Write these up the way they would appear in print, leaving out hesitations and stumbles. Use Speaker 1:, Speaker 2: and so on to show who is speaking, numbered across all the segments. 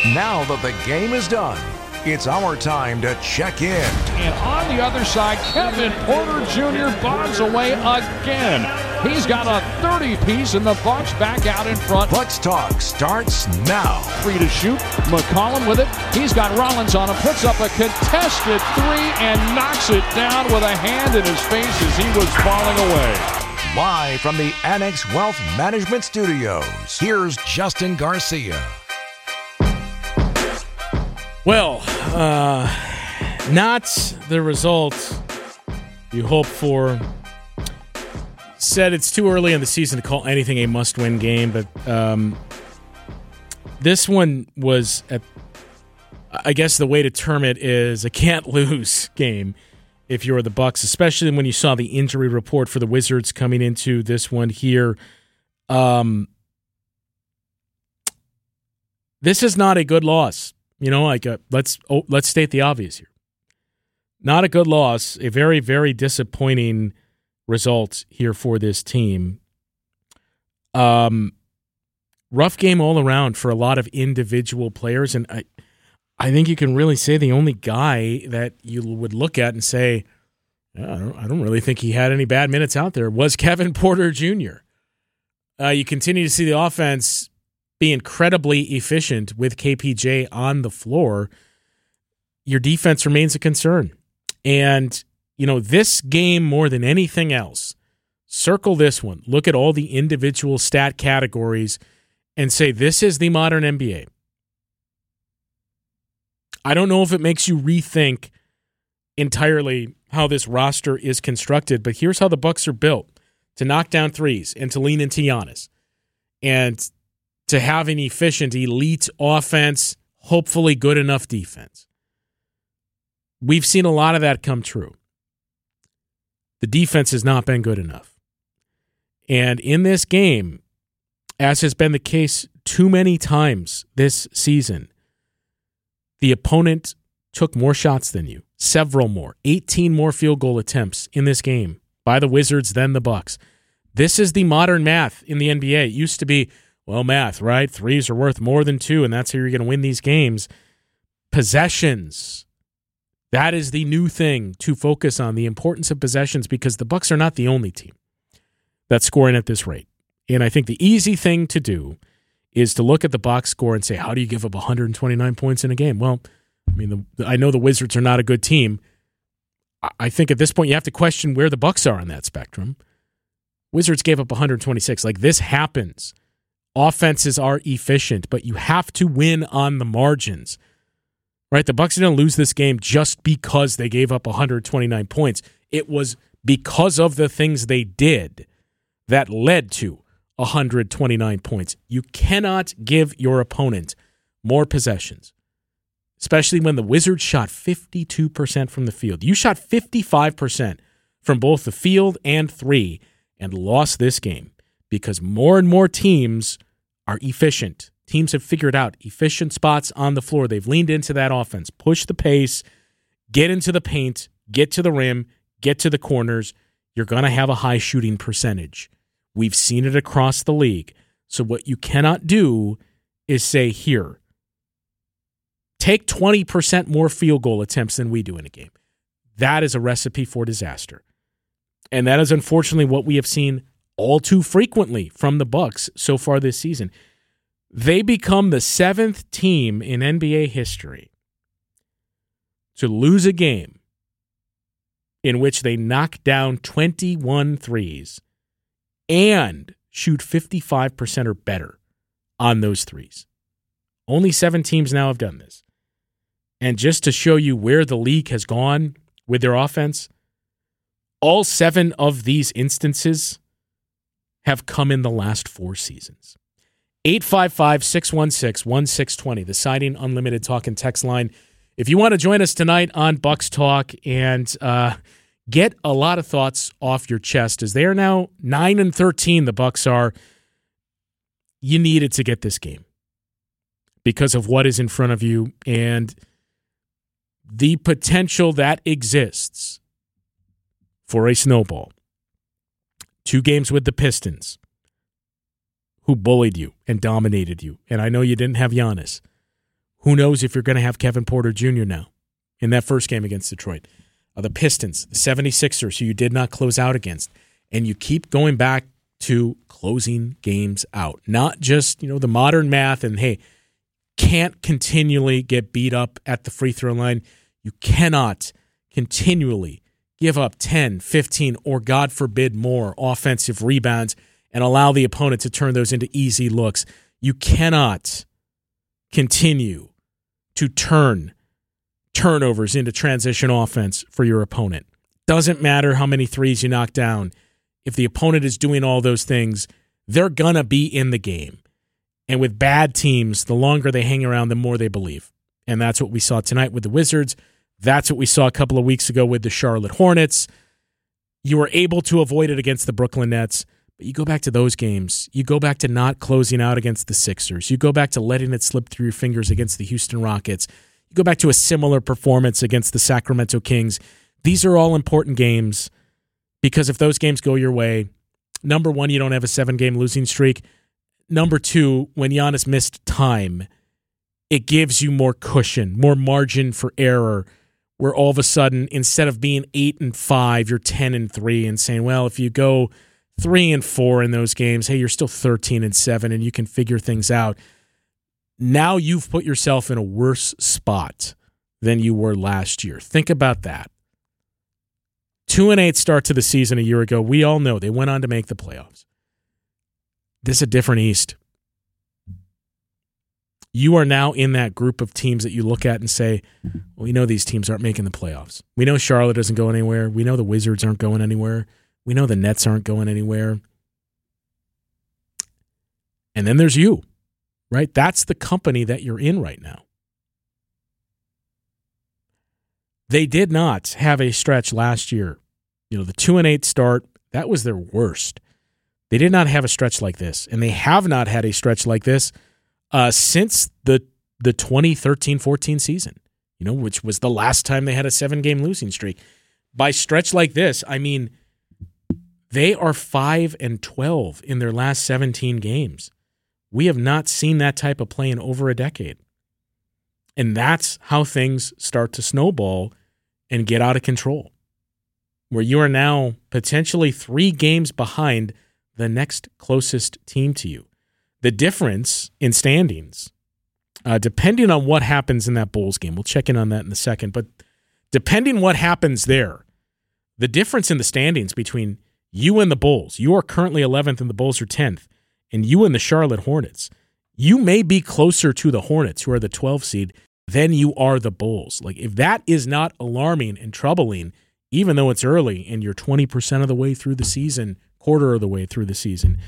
Speaker 1: Now that the game is done, it's our time to check in.
Speaker 2: And on the other side, Kevin Porter Jr. bombs away again. He's got a 30-piece, and the Bucks back out in front.
Speaker 1: Bucks Talk starts now.
Speaker 2: 3 to shoot. McCollum with it. He's got Rollins on him. Puts up a contested 3 and knocks it down with a hand in his face as he was falling away.
Speaker 1: Live from the Annex Wealth Management Studios, here's Justin Garcia.
Speaker 3: Well, not the result you hope for. Said it's too early in the season to call anything a must-win game, but this one was, I guess the way to term it is a can't-lose game if you're the Bucks, especially when you saw the injury report for the Wizards coming into this one here. This is not a good loss. You know, let's state the obvious here. Not a good loss, a very, very disappointing result here for this team. Rough game all around for a lot of individual players, and I think you can really say the only guy that you would look at and say, I don't really think he had any bad minutes out there was Kevin Porter Jr. You continue to see the offense be incredibly efficient with KPJ on the floor. Your defense remains a concern. And, you know, this game more than anything else, circle this one, look at all the individual stat categories and say, this is the modern NBA. I don't know if it makes you rethink entirely how this roster is constructed, but here's how the Bucks are built: to knock down threes and to lean into Giannis and to have an efficient, elite offense, hopefully good enough defense. We've seen a lot of that come true. The defense has not been good enough. And in this game, as has been the case too many times this season, the opponent took more shots than you, several more, 18 more field goal attempts in this game by the Wizards than the Bucks. This is the modern math in the NBA. It used to be, well, math, right? Threes are worth more than 2, and that's how you're going to win these games. Possessions. That is the new thing to focus on, the importance of possessions, because the Bucks are not the only team that's scoring at this rate. And I think the easy thing to do is to look at the box score and say, how do you give up 129 points in a game? Well, I mean, I know the Wizards are not a good team. I think at this point you have to question where the Bucks are on that spectrum. Wizards gave up 126. Like, this happens. Offenses are efficient, but you have to win on the margins, right? The Bucks didn't lose this game just because they gave up 129 points. It was because of the things they did that led to 129 points. You cannot give your opponent more possessions, especially when the Wizards shot 52% from the field. You shot 55% from both the field and 3 and lost this game because more and more teams are efficient. Teams have figured out efficient spots on the floor. They've leaned into that offense, push the pace, get into the paint, get to the rim, get to the corners. You're going to have a high shooting percentage. We've seen it across the league. So what you cannot do is say, here, take 20% more field goal attempts than we do in a game. That is a recipe for disaster. And that is unfortunately what we have seen all too frequently from the Bucks so far this season. They become the 7th team in NBA history to lose a game in which they knock down 21 threes and shoot 55% or better on those threes. Only 7 teams now have done this. And just to show you where the league has gone with their offense, all 7 of these instances have come in the last 4 seasons. 855-616-1620, the Siding Unlimited talk and text line. If you want to join us tonight on Bucks Talk and get a lot of thoughts off your chest, as they are now 9-13, the Bucks are, you needed to get this game because of what is in front of you and the potential that exists for a snowball. 2 games with the Pistons, who bullied you and dominated you. And I know you didn't have Giannis, Who knows if you're going to have Kevin Porter Jr. now in that first game against Detroit. The Pistons, the 76ers, who you did not close out against. And you keep going back to closing games out. Not just, the modern math and, hey, can't continually get beat up at the free throw line. You cannot continually give up 10, 15, or God forbid more offensive rebounds and allow the opponent to turn those into easy looks. You cannot continue to turn turnovers into transition offense for your opponent. Doesn't matter how many threes you knock down. If the opponent is doing all those things, they're going to be in the game. And with bad teams, the longer they hang around, the more they believe. And that's what we saw tonight with the Wizards. That's what we saw a couple of weeks ago with the Charlotte Hornets. You were able to avoid it against the Brooklyn Nets, but you go back to those games. You go back to not closing out against the Sixers. You go back to letting it slip through your fingers against the Houston Rockets. You go back to a similar performance against the Sacramento Kings. These are all important games because if those games go your way, number one, you don't have a 7-game losing streak. Number two, when Giannis missed time, it gives you more cushion, more margin for error, where all of a sudden, instead of being 8-5, you're 10-3 and saying, well, if you go 3-4 in those games, hey, you're still 13-7 and you can figure things out. Now you've put yourself in a worse spot than you were last year. Think about that. 2-8 start to the season a year ago. We all know they went on to make the playoffs. This is a different East. You are now in that group of teams that you look at and say, well, we know these teams aren't making the playoffs. We know Charlotte doesn't go anywhere. We know the Wizards aren't going anywhere. We know the Nets aren't going anywhere. And then there's you, right? That's the company that you're in right now. They did not have a stretch last year. The 2-8 start, that was their worst. They did not have a stretch like this, and they have not had a stretch like this since the 2013-14 season, which was the last time they had a 7-game losing streak. By stretch like this, I mean they are 5-12 in their last 17 games. We have not seen that type of play in over a decade. And that's how things start to snowball and get out of control, where you are now potentially 3 games behind the next closest team to you. The difference in standings, depending on what happens in that Bulls game, we'll check in on that in a second, but depending what happens there, the difference in the standings between you and the Bulls, you are currently 11th and the Bulls are 10th, and you and the Charlotte Hornets, you may be closer to the Hornets, who are the 12 seed, than you are the Bulls. Like, if that is not alarming and troubling, even though it's early and you're 20% of the way through the season, quarter of the way through the season,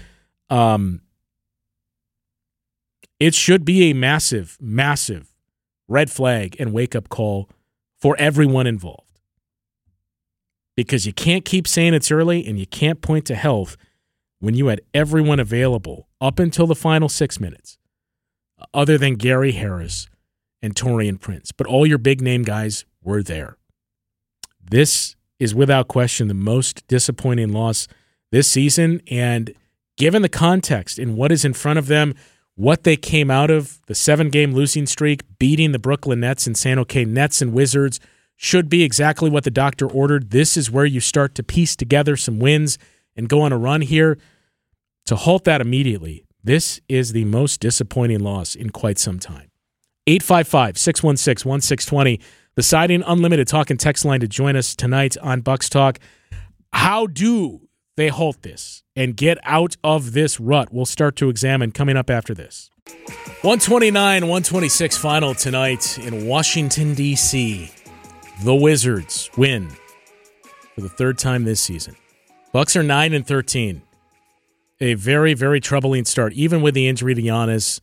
Speaker 3: it should be a massive, massive red flag and wake-up call for everyone involved. Because you can't keep saying it's early and you can't point to health when you had everyone available up until the final 6 minutes, other than Gary Harris and Taurean Prince. But all your big-name guys were there. This is without question the most disappointing loss this season, and given the context in what is in front of them, what they came out of, the 7-game losing streak, beating the Brooklyn Nets and saying, okay, Nets and Wizards should be exactly what the doctor ordered. This is where you start to piece together some wins and go on a run here. To halt that immediately, this is the most disappointing loss in quite some time. 855-616-1620, the Siding Unlimited talk and text line to join us tonight on Bucks Talk. How do they halt this and get out of this rut? We'll start to examine coming up after this. 129-126 final tonight in Washington, D.C. The Wizards win for the third time this season. Bucks are 9-13. A very, very troubling start, even with the injury to Giannis.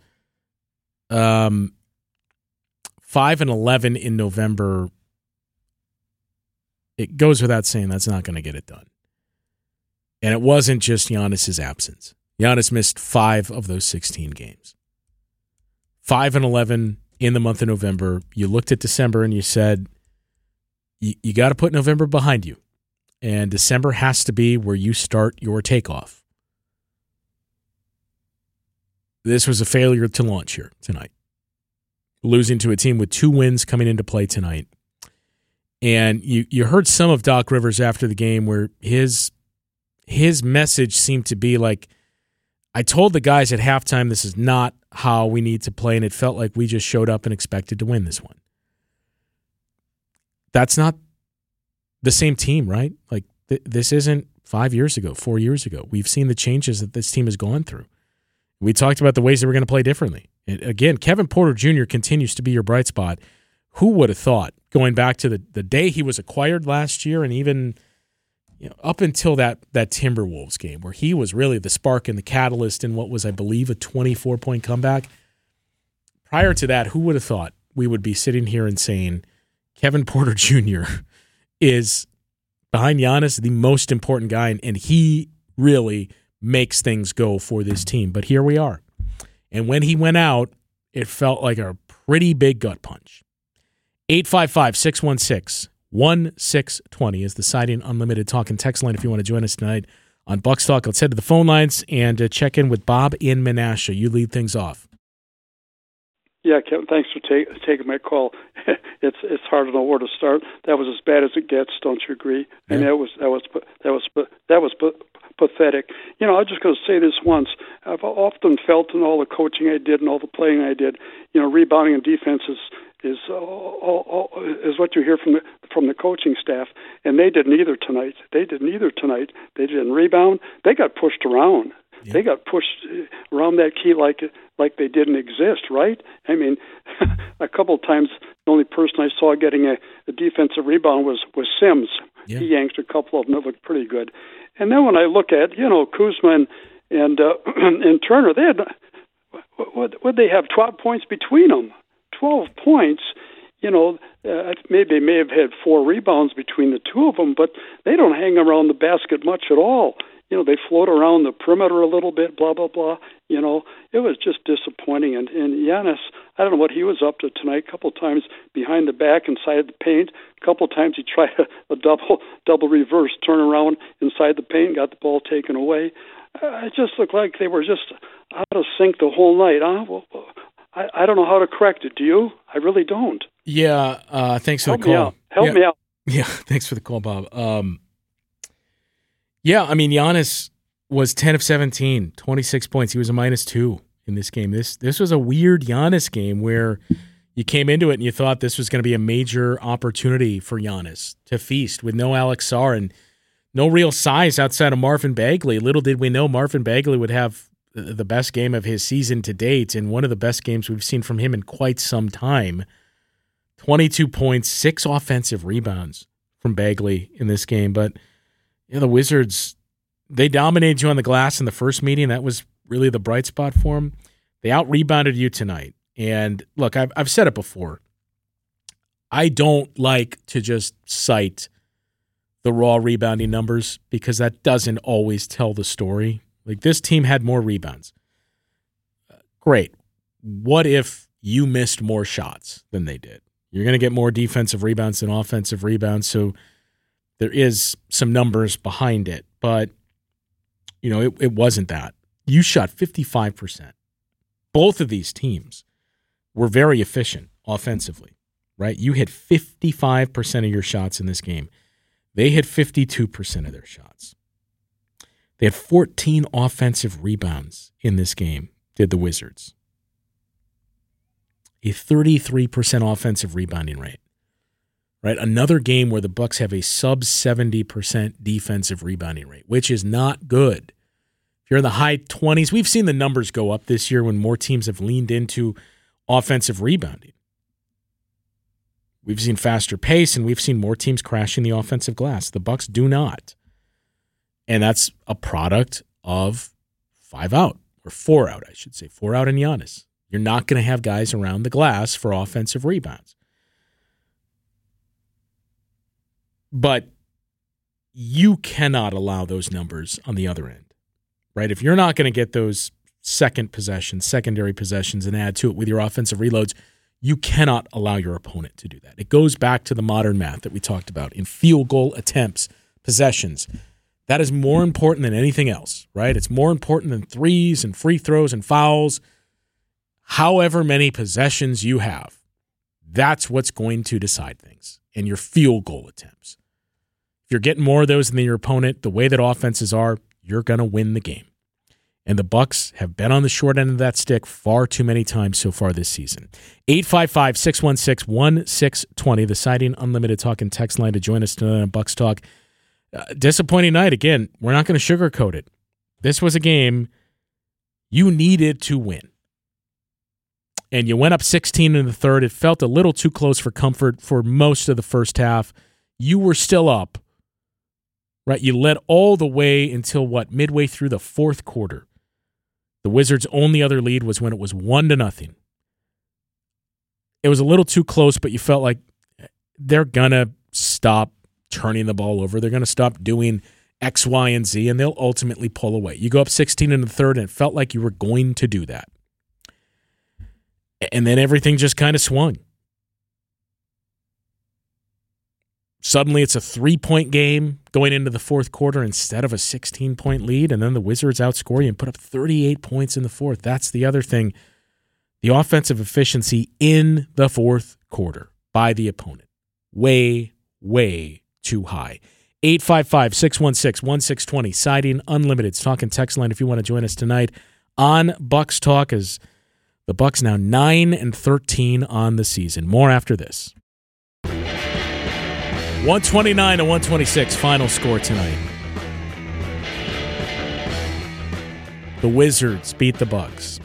Speaker 3: 5-11 in November. It goes without saying that's not going to get it done. And it wasn't just Giannis's absence. Giannis missed 5 of those 16 games. 5-11 in the month of November. You looked at December and you said, you got to put November behind you. And December has to be where you start your takeoff. This was a failure to launch here tonight. losing to a team with 2 wins coming into play tonight. And you heard some of Doc Rivers after the game where his message seemed to be like, I told the guys at halftime this is not how we need to play, and it felt like we just showed up and expected to win this one. That's not the same team, right? Like, this isn't 5 years ago, 4 years ago. We've seen the changes that this team has gone through. We talked about the ways that we're going to play differently. And again, Kevin Porter Jr. continues to be your bright spot. Who would have thought, going back to the day he was acquired last year and even up until that Timberwolves game where he was really the spark and the catalyst in what was, I believe, a 24-point comeback. Prior to that, who would have thought we would be sitting here and saying Kevin Porter Jr. is, behind Giannis, the most important guy, and he really makes things go for this team. But here we are. And when he went out, it felt like a pretty big gut punch. 855-616-1620 is the Siding Unlimited talk and text line if you want to join us tonight on Bucks Talk. Let's head to the phone lines and check in with Bob in Menasha. You lead things off.
Speaker 4: Yeah, Kevin, thanks for taking my call. It's hard to know where to start. That was as bad as it gets. Don't you agree? Yeah. And that was pathetic. I was just going to say this once. I've often felt in all the coaching I did and all the playing I did, rebounding and defense is what you hear from the coaching staff, and they didn't either tonight. They didn't rebound. They got pushed around. Yeah. They got pushed around that key like they didn't exist, right? I mean, a couple of times the only person I saw getting a defensive rebound was Sims. Yeah. He yanked a couple of them that looked pretty good. And then when I look at Kuzma and Turner, they had what they have 12 points between them. 12 points. Maybe they may have had 4 rebounds between the two of them, but they don't hang around the basket much at all. They float around the perimeter a little bit, blah, blah, blah. It was just disappointing. And Giannis, I don't know what he was up to tonight. A couple of times behind the back, inside the paint. A couple of times he tried a double reverse turnaround inside the paint, got the ball taken away. It just looked like they were just out of sync the whole night. Well, I don't know how to correct it. Do you? I really don't.
Speaker 3: Yeah, thanks for the call.
Speaker 4: Help me out.
Speaker 3: Yeah, thanks for the call, Bob. Giannis was 10 of 17, 26 points. He was a -2 in this game. This was a weird Giannis game where you came into it and you thought this was going to be a major opportunity for Giannis to feast with no Alex Sarr and no real size outside of Marvin Bagley. Little did we know Marvin Bagley would have the best game of his season to date and one of the best games we've seen from him in quite some time. 22 points, 6 offensive rebounds from Bagley in this game. But the Wizards, they dominated you on the glass in the first meeting. That was really the bright spot for them. They out-rebounded you tonight. And look, I've said it before. I don't like to just cite the raw rebounding numbers because that doesn't always tell the story. Like, this team had more rebounds. Great. What if you missed more shots than they did? You're going to get more defensive rebounds than offensive rebounds, so there is some numbers behind it. But, it wasn't that. You shot 55%. Both of these teams were very efficient offensively, right? You hit 55% of your shots in this game. They hit 52% of their shots. They had 14 offensive rebounds in this game, did the Wizards. A 33% offensive rebounding rate. Right? Another game where the Bucks have a sub 70% defensive rebounding rate, which is not good. If you're in the high 20s, we've seen the numbers go up this year when more teams have leaned into offensive rebounding. We've seen faster pace and we've seen more teams crashing the offensive glass. The Bucks do not. And that's a product of 5 out, or 4 out, I should say. 4 out in Giannis. You're not going to have guys around the glass for offensive rebounds. But you cannot allow those numbers on the other end, right? If you're not going to get those secondary possessions and add to it with your offensive reloads, you cannot allow your opponent to do that. It goes back to the modern math that we talked about in field goal attempts, possessions. That is more important than anything else, right? It's more important than threes and free throws and fouls. however many possessions you have, that's what's going to decide things, and your field goal attempts. If you're getting more of those than your opponent, the way that offenses are, you're going to win the game. And the Bucs have been on the short end of that stick far too many times so far this season. 855-616-1620, the Siding Unlimited Talk and text line to join us tonight on Bucs Talk. Disappointing night. Again, we're not going to sugarcoat it. This was a game you needed to win. And you went up 16 in the third. It felt a little too close for comfort for most of the first half. You were still up, right? You led all the way until, midway through the fourth quarter. The Wizards' only other lead was when it was 1-0. It was a little too close, but you felt like they're going to stop turning the ball over. They're going to stop doing X, Y, and Z, and they'll ultimately pull away. You go up 16 in the third, and it felt like you were going to do that. And then everything just kind of swung. Suddenly it's a 3-point game going into the fourth quarter instead of a 16-point lead, and then the Wizards outscore you and put up 38 points in the fourth. That's the other thing. The offensive efficiency in the fourth quarter by the opponent. Way, way too high. 855-616-1620, Siding Unlimited. It's Talk and Text line if you want to join us tonight on Bucs Talk, as the Bucs now 9-13 on the season. More after this. 129-126, final score tonight. The Wizards beat the Bucs.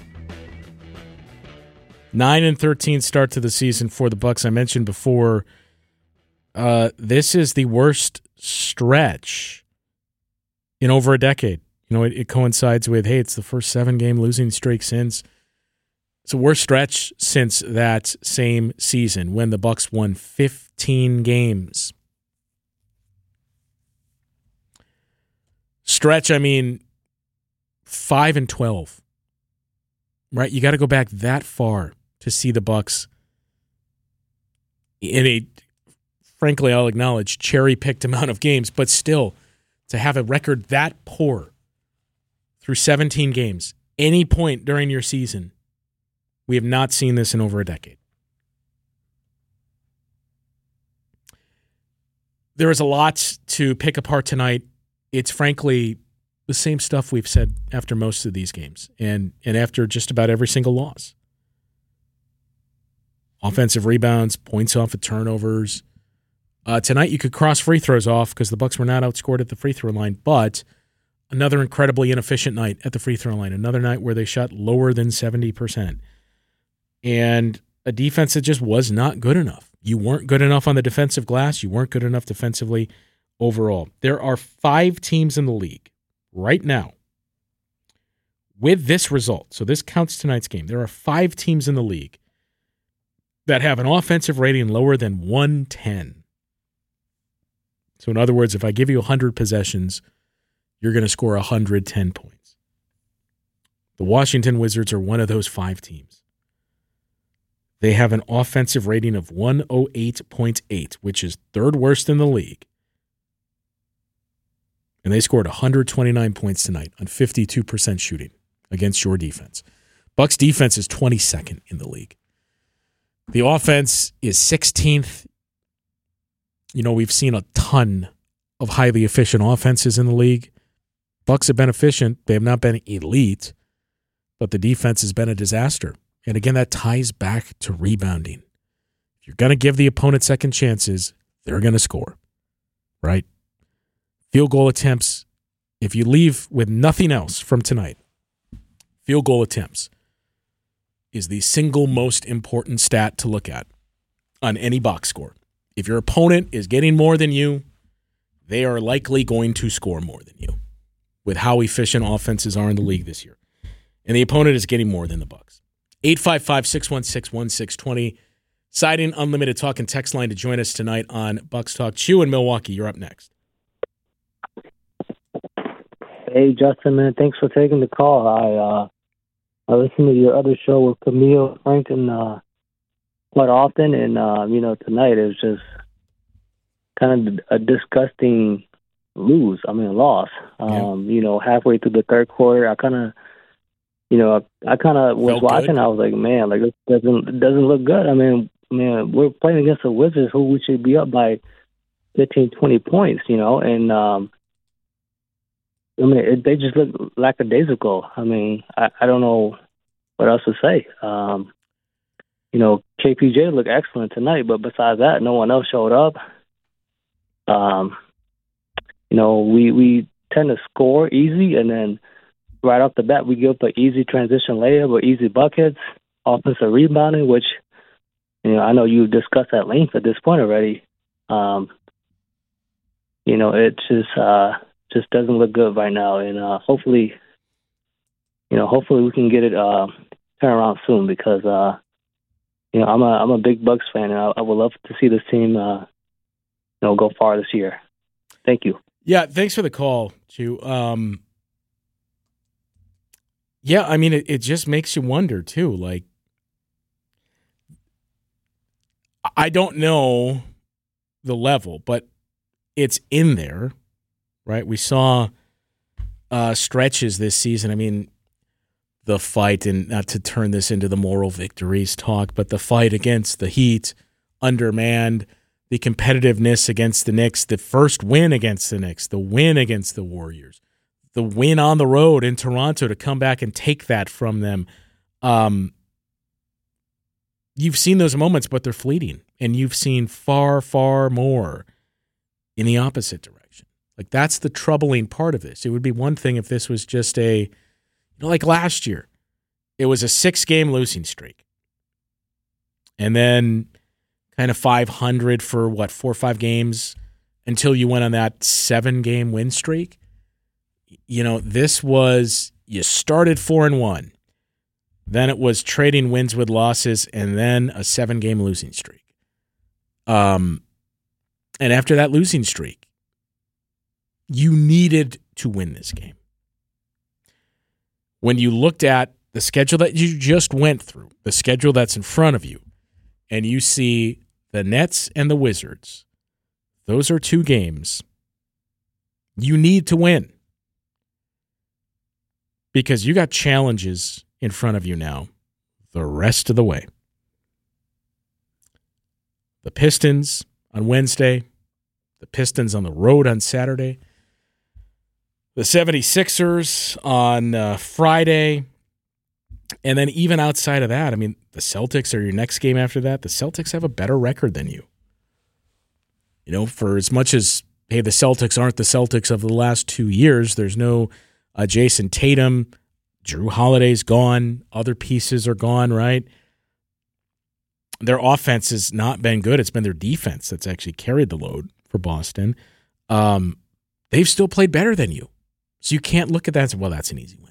Speaker 3: 9-13 start to the season for the Bucs. I mentioned before, this is the worst stretch in over a decade. You know, it coincides with, it's the first 7-game losing streak since. It's the worst stretch since that same season when the Bucs won 15 games. Stretch, 5-12. Right? You got to go back that far to see the Bucs in a, frankly, I'll acknowledge, cherry-picked amount of games, but still, to have a record that poor through 17 games, any point during your season, we have not seen this in over a decade. There is a lot to pick apart tonight. It's frankly the same stuff we've said after most of these games and after just about every single loss. Offensive rebounds, points off of turnovers. Tonight you could cross free throws off because the Bucs were not outscored at the free throw line, but another incredibly inefficient night at the free throw line. Another night where they shot lower than 70%. And a defense that just was not good enough. You weren't good enough on the defensive glass. You weren't good enough defensively overall. There are 5 teams in the league right now with this result. So this counts tonight's game. There are 5 teams in the league that have an offensive rating lower than 110. So in other words, if I give you 100 possessions, you're going to score 110 points. The Washington Wizards are one of those 5 teams. They have an offensive rating of 108.8, which is third worst in the league. And they scored 129 points tonight on 52% shooting against your defense. Bucs defense is 22nd in the league. The offense is 16th. You know, we've seen a ton of highly efficient offenses in the league. Bucs have been efficient. They have not been elite, but the defense has been a disaster. And again, that ties back to rebounding. If you're going to give the opponent second chances, they're going to score, right? Field goal attempts, if you leave with nothing else from tonight, field goal attempts is the single most important stat to look at on any box score. If your opponent is getting more than you, they are likely going to score more than you with how efficient offenses are in the league this year. And the opponent is getting more than the Bucs. 855-616-1620. Siding Unlimited Talk and text line to join us tonight on Bucs Talk. Chew in Milwaukee, you're up next.
Speaker 5: Hey, Justin, man, thanks for taking the call. I listen to your other show with Camille Franken quite often, and, tonight it was just kind of a disgusting loss.
Speaker 3: Yeah.
Speaker 5: Halfway through the third quarter, I kind of, I kind of was watching. I was like, man, like this doesn't look good. I mean, we're playing against the Wizards, who we should be up by 15, 20 points, and they just look lackadaisical. I mean, I don't know what else to say. KPJ looked excellent tonight, but besides that, no one else showed up. We tend to score easy, and then right off the bat, we give up an easy transition layup or easy buckets, offensive rebounding, which, I know you've discussed at length at this point already. It just doesn't look good right now, and hopefully we can get it turn around soon, because I'm a big Bucks fan, and I would love to see this team go far this year. Thank you.
Speaker 3: Yeah, thanks for the call, Chu. Yeah, I mean, it just makes you wonder too. Like, I don't know the level, but it's in there, right? We saw stretches this season. I mean, the fight, and not to turn this into the moral victories talk, but the fight against the Heat, undermanned, the competitiveness against the Knicks, the first win against the Knicks, the win against the Warriors, the win on the road in Toronto to come back and take that from them. You've seen those moments, but they're fleeting, and you've seen far, far more in the opposite direction. Like, that's the troubling part of this. It would be one thing if this was just like last year, it was a 6-game losing streak. And then kind of 500 for 4 or 5 games until you went on that 7-game win streak. This was, you started 4-1. Then it was trading wins with losses, and then a 7-game losing streak. And after that losing streak, you needed to win this game. When you looked at the schedule that you just went through, the schedule that's in front of you, and you see the Nets and the Wizards, those are 2 games you need to win, because you got challenges in front of you now the rest of the way. The Pistons on Wednesday, the Pistons on the road on Saturday, the 76ers on Friday, and then even outside of that, I mean, the Celtics are your next game after that. The Celtics have a better record than you. For as much as, hey, the Celtics aren't the Celtics of the last 2 years, there's no Jason Tatum, Drew Holiday's gone, other pieces are gone, right? Their offense has not been good. It's been their defense that's actually carried the load for Boston. They've still played better than you. So you can't look at that and say, well, that's an easy win.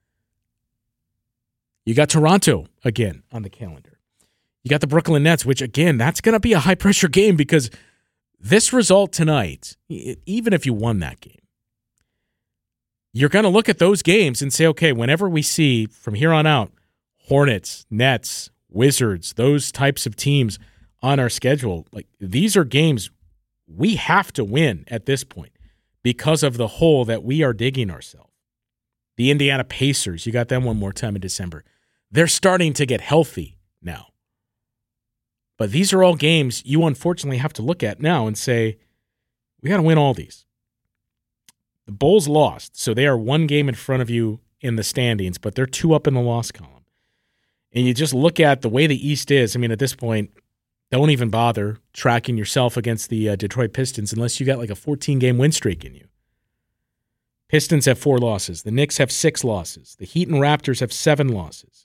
Speaker 3: You got Toronto again on the calendar. You got the Brooklyn Nets, which, again, that's going to be a high-pressure game, because this result tonight, even if you won that game, you're going to look at those games and say, okay, whenever we see from here on out Hornets, Nets, Wizards, those types of teams on our schedule, like, these are games we have to win at this point because of the hole that we are digging ourselves. The Indiana Pacers, you got them one more time in December. They're starting to get healthy now. But these are all games you unfortunately have to look at now and say, we got to win all these. The Bulls lost, so they are 1 game in front of you in the standings, but they're 2 up in the loss column. And you just look at the way the East is. I mean, at this point, don't even bother tracking yourself against the Detroit Pistons unless you got like a 14-game win streak in you. Pistons have 4 losses. The Knicks have 6 losses. The Heat and Raptors have 7 losses.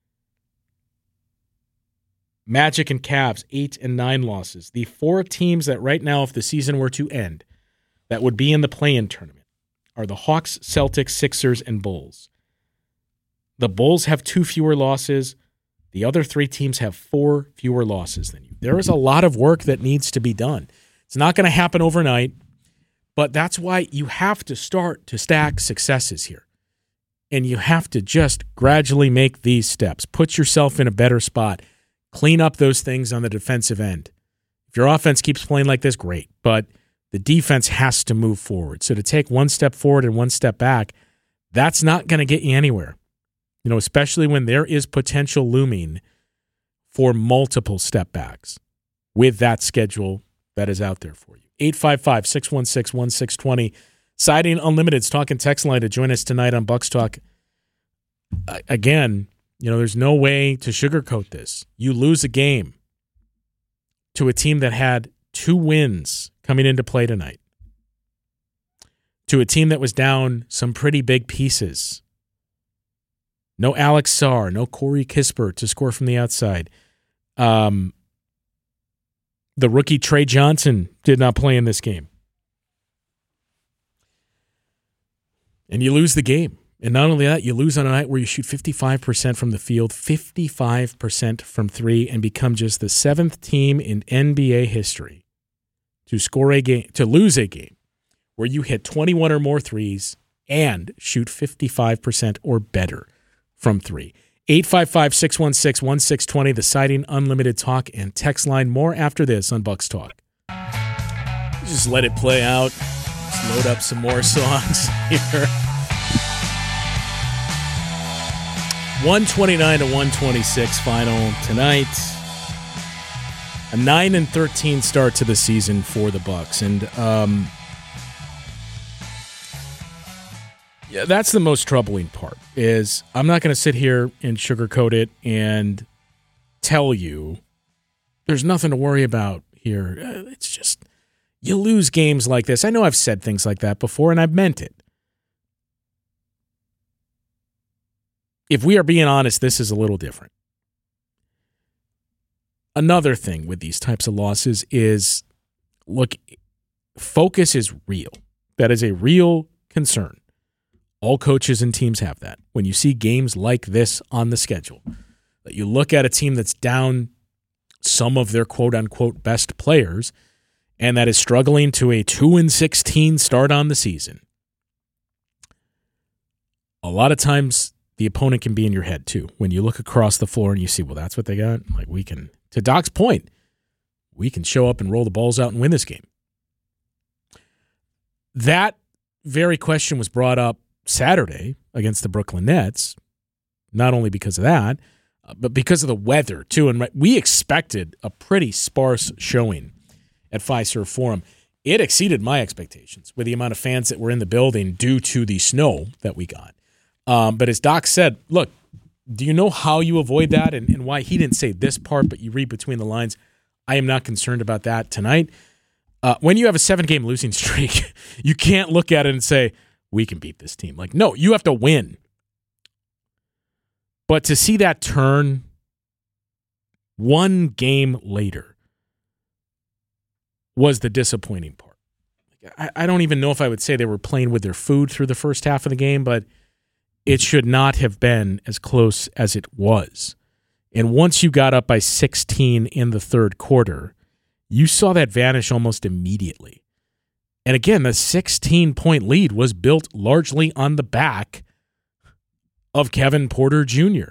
Speaker 3: Magic and Cavs, 8 and 9 losses. The 4 teams that right now, if the season were to end, that would be in the play-in tournament are the Hawks, Celtics, Sixers, and Bulls. The Bulls have 2 fewer losses. The other 3 teams have 4 fewer losses than you. There is a lot of work that needs to be done. It's not going to happen overnight, but that's why you have to start to stack successes here. And you have to just gradually make these steps. Put yourself in a better spot. Clean up those things on the defensive end. If your offense keeps playing like this, great. But the defense has to move forward. So to take 1 step forward and 1 step back, that's not going to get you anywhere. especially when there is potential looming for multiple step backs with that schedule that is out there for you. 855-616-1620. Siding Unlimited's talking text line to join us tonight on Bucks Talk. Again, there's no way to sugarcoat this. You lose a game to a team that had 2 wins coming into play tonight, to a team that was down some pretty big pieces. No Alex Sarr, no Corey Kispert to score from the outside. The rookie Trey Johnson did not play in this game. And you lose the game. And not only that, you lose on a night where you shoot 55% from the field, 55% from 3, and become just the 7th team in NBA history to lose a game where you hit 21 or more threes and shoot 55% or better from 3. 855-616-1620, the Siding Unlimited talk and text line. More after this on Bucks Talk. Just let it play out. Just load up some more songs here. 129-126 final tonight. A 9-13 start to the season for the Bucks, and yeah, that's the most troubling part. Is I'm not going to sit here and sugarcoat it and tell you there's nothing to worry about here. It's just you lose games like this. I know I've said things like that before, and I've meant it. If we are being honest, this is a little different. Another thing with these types of losses is, look, focus is real. That is a real concern. All coaches and teams have that. When you see games like this on the schedule, that you look at a team that's down some of their quote-unquote best players and that is struggling to a 2-16 start on the season, a lot of times the opponent can be in your head too. When you look across the floor and you see, well, that's what they got. Like, we can, to Doc's point, we can show up and roll the balls out and win this game. That very question was brought up Saturday against the Brooklyn Nets, not only because of that, but because of the weather too. And we expected a pretty sparse showing at Fiserv Forum. It exceeded my expectations with the amount of fans that were in the building due to the snow that we got. But as Doc said, look, do you know how you avoid that and why? He didn't say this part, but you read between the lines. I am not concerned about that tonight. When you have a 7-game losing streak, you can't look at it and say, we can beat this team. Like, no, you have to win. But to see that turn 1 game later was the disappointing part. I don't even know if I would say they were playing with their food through the first half of the game, but it should not have been as close as it was. And once you got up by 16 in the third quarter, you saw that vanish almost immediately. And again, the 16-point lead was built largely on the back of Kevin Porter Jr.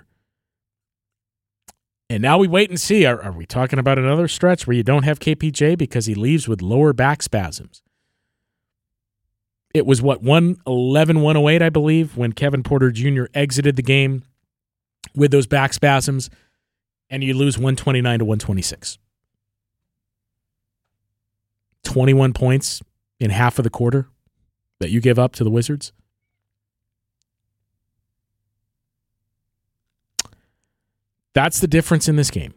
Speaker 3: And now we wait and see. Are we talking about another stretch where you don't have KPJ because he leaves with lower back spasms? It was, 111-108, I believe, when Kevin Porter Jr. exited the game with those back spasms, and you lose 129-126. 21 points in half of the quarter that you give up to the Wizards. That's the difference in this game.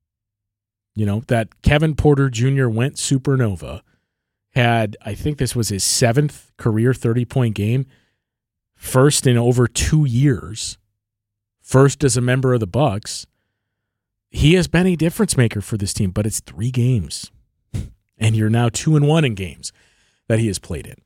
Speaker 3: That Kevin Porter Jr. went supernova. Had, I think this was his 7th career 30-point game, first in over 2 years, first as a member of the Bucks. He has been a difference maker for this team, but it's 3 games, and you're now 2-1 in games that he has played in.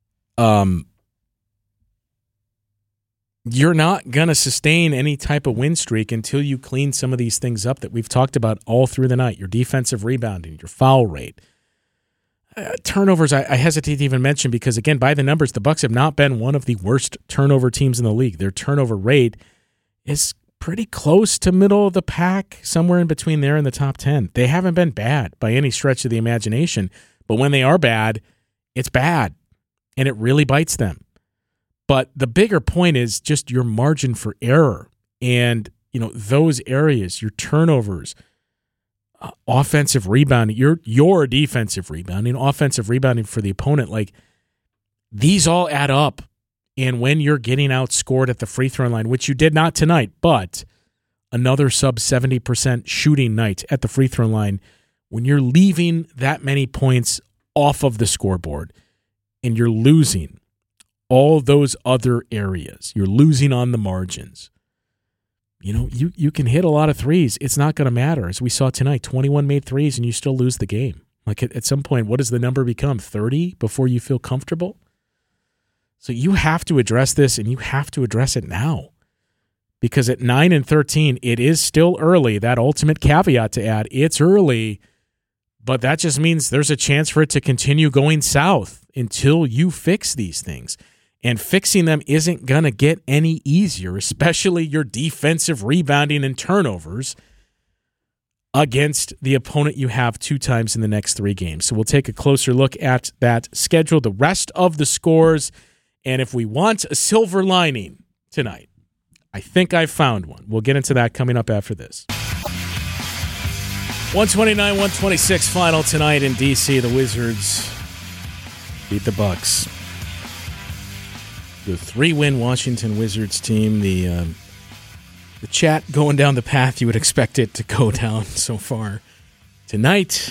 Speaker 3: You're not going to sustain any type of win streak until you clean some of these things up that we've talked about all through the night. Your defensive rebounding, your foul rate. Turnovers, I hesitate to even mention because, again, by the numbers, the Bucks have not been one of the worst turnover teams in the league. Their turnover rate is pretty close to middle of the pack, somewhere in between there in the top 10. They haven't been bad by any stretch of the imagination, but when they are bad, it's bad, and it really bites them. But the bigger point is just your margin for error. And, those areas, your turnovers, offensive rebounding, your defensive rebounding, offensive rebounding for the opponent, like these all add up. And when you're getting outscored at the free throw line, which you did not tonight, but another sub 70% shooting night at the free throw line, when you're leaving that many points off of the scoreboard and you're losing all those other areas, you're losing on the margins. You can hit a lot of threes. It's not going to matter. As we saw tonight, 21 made threes and you still lose the game. Like at some point, what does the number become? 30 before you feel comfortable? So you have to address this, and you have to address it now. Because at 9-13, it is still early. That ultimate caveat to add, it's early, but that just means there's a chance for it to continue going south until you fix these things. And fixing them isn't going to get any easier, especially your defensive rebounding and turnovers against the opponent you have 2 times in the next 3 games. So we'll take a closer look at that schedule, the rest of the scores, and if we want a silver lining tonight, I think I've found one. We'll get into that coming up after this. 129-126 final tonight in D.C. The Wizards beat the Bucks. The 3-win Washington Wizards team, the chat going down the path you would expect it to go down so far tonight.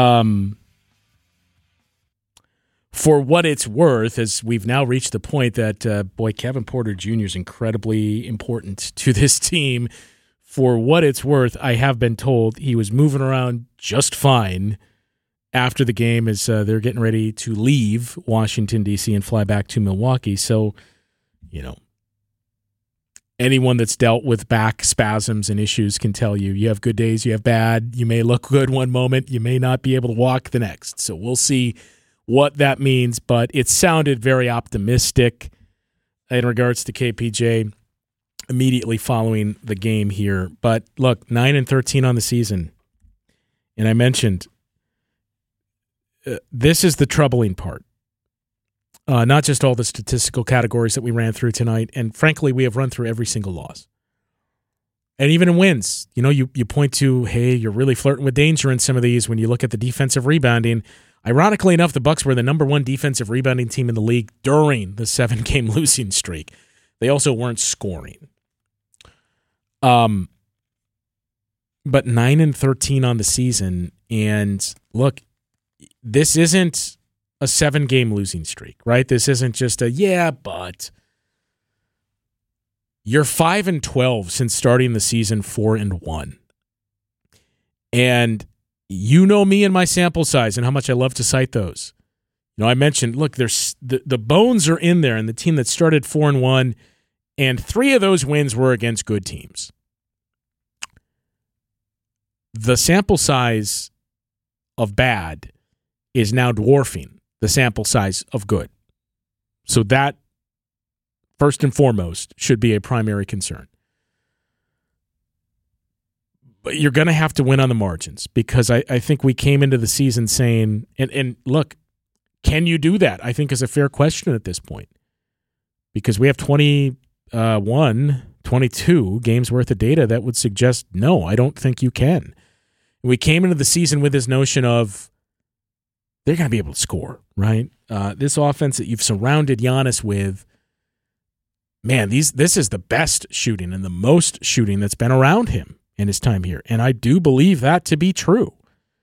Speaker 3: For what it's worth, as we've now reached the point that, Kevin Porter Jr. is incredibly important to this team. For what it's worth, I have been told he was moving around just fine after the game as they're getting ready to leave Washington, D.C. and fly back to Milwaukee. So, anyone that's dealt with back spasms and issues can tell you have good days, you have bad. You may look good one moment, you may not be able to walk the next. So we'll see what that means, but it sounded very optimistic in regards to KPJ immediately following the game here. But look, 9-13 on the season. And I mentioned this is the troubling part. Not just all the statistical categories that we ran through tonight, and frankly, we have run through every single loss. And even in wins, you point to, hey, you're really flirting with danger in some of these when you look at the defensive rebounding. Ironically enough, the Bucks were the number 1 defensive rebounding team in the league during the 7-game losing streak. They also weren't scoring. But 9-13 on the season, and look, this isn't a 7-game losing streak, right? This isn't just but you're 5-12 since starting the season 4-1. And me and my sample size and how much I love to cite those. I mentioned, look, there's the bones are in there, and the team that started 4-1, and 3 of those wins were against good teams. The sample size of bad is now dwarfing the sample size of good. So that, first and foremost, should be a primary concern. But you're going to have to win on the margins, because I think we came into the season saying, and look, can you do that? I think is a fair question at this point, because we have 22 games worth of data that would suggest, no, I don't think you can. We came into the season with this notion of they're going to be able to score, right? This offense that you've surrounded Giannis with, man, this is the best shooting and the most shooting that's been around him in his time here. And I do believe that to be true.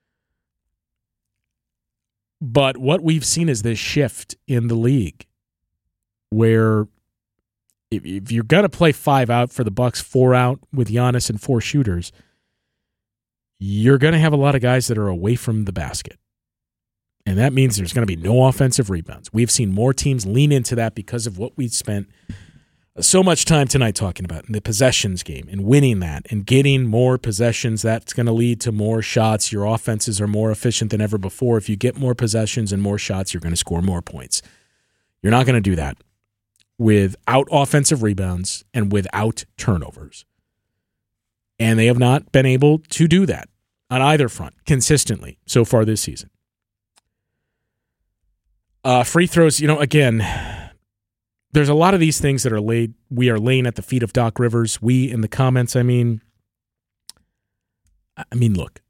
Speaker 3: But what we've seen is this shift in the league where if you're going to play 5 out for the Bucks, 4 out with Giannis and 4 shooters, you're going to have a lot of guys that are away from the basket. And that means there's going to be no offensive rebounds. We've seen more teams lean into that because of what we've spent so much time tonight talking about in the possessions game and winning that and getting more possessions. That's going to lead to more shots. Your offenses are more efficient than ever before. If you get more possessions and more shots, you're going to score more points. You're not going to do that without offensive rebounds and without turnovers. And they have not been able to do that on either front consistently so far this season. Free throws, again, there's a lot of these things that we are laying at the feet of Doc Rivers. We in the comments, I mean, look.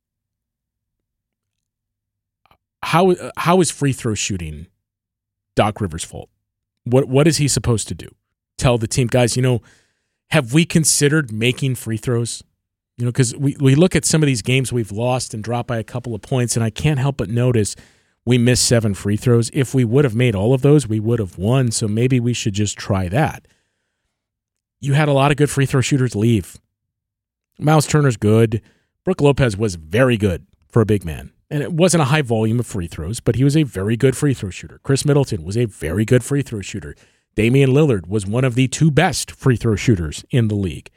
Speaker 3: How is free throw shooting Doc Rivers' fault? What is he supposed to do? Tell the team, guys, have we considered making free throws? Because we look at some of these games we've lost and dropped by a couple of points, and I can't help but notice we missed 7 free throws. If we would have made all of those, we would have won, so maybe we should just try that. You had a lot of good free throw shooters leave. Miles Turner's good. Brook Lopez was very good for a big man. And it wasn't a high volume of free throws, but he was a very good free throw shooter. Chris Middleton was a very good free throw shooter. Damian Lillard was one of the 2 best free throw shooters in the league.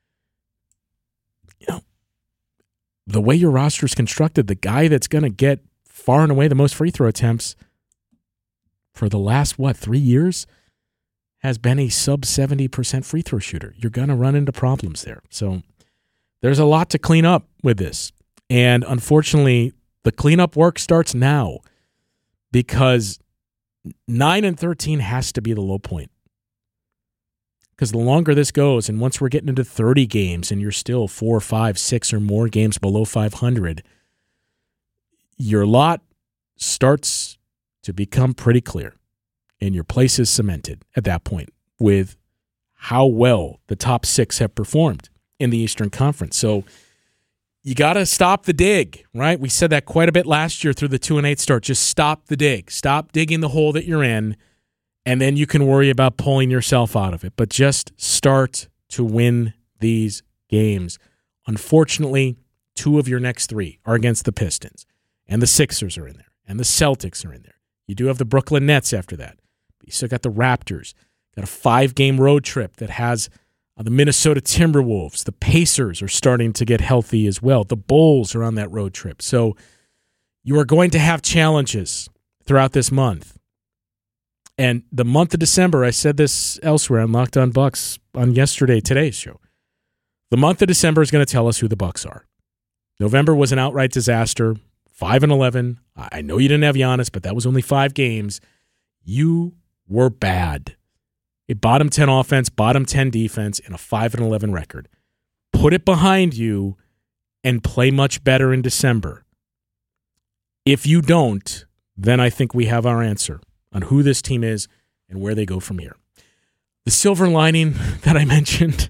Speaker 3: The way your roster is constructed, the guy that's going to get far and away the most free throw attempts for the last, 3 years, has been a sub 70% free throw shooter. You're going to run into problems there. So there's a lot to clean up with this. And unfortunately, the cleanup work starts now because 9-13 has to be the low point. Because the longer this goes, and once we're getting into 30 games and you're still 4, 5, 6 or more games below 500, your lot starts to become pretty clear. And your place is cemented at that point with how well the top 6 have performed in the Eastern Conference. So you got to stop the dig, right? We said that quite a bit last year through the 2-8 start. Just stop the dig. Stop digging the hole that you're in, and then you can worry about pulling yourself out of it. But just start to win these games. Unfortunately, 2 of your next 3 are against the Pistons, and the Sixers are in there, and the Celtics are in there. You do have the Brooklyn Nets after that. But you still got the Raptors. Got a 5-game road trip that has the Minnesota Timberwolves. The Pacers are starting to get healthy as well. The Bulls are on that road trip. So you are going to have challenges throughout this month. And the month of December, I said this elsewhere on Locked On Bucks on today's show. The month of December is going to tell us who the Bucks are. November was an outright disaster, 5-11. I know you didn't have Giannis, but that was only 5 games. You were bad. A bottom 10 offense, bottom 10 defense, and a 5-11 record. Put it behind you and play much better in December. If you don't, then I think we have our answer on who this team is and where they go from here. The silver lining that I mentioned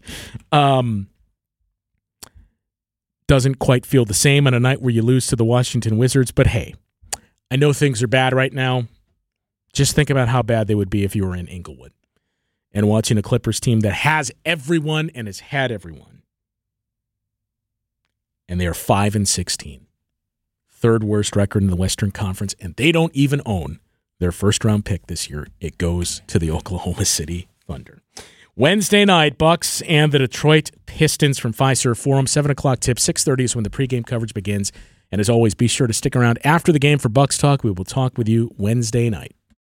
Speaker 3: doesn't quite feel the same on a night where you lose to the Washington Wizards, but hey, I know things are bad right now. Just think about how bad they would be if you were in Inglewood and watching a Clippers team that has everyone and has had everyone. And they are 5-16. 3rd worst record in the Western Conference, and they don't even own their first-round pick this year. It goes to the Oklahoma City Thunder. Wednesday night, Bucks and the Detroit Pistons from Fiserv Forum. 7 o'clock tip, 6:30 is when the pregame coverage begins. And as always, be sure to stick around after the game for Bucks Talk. We will talk with you Wednesday night.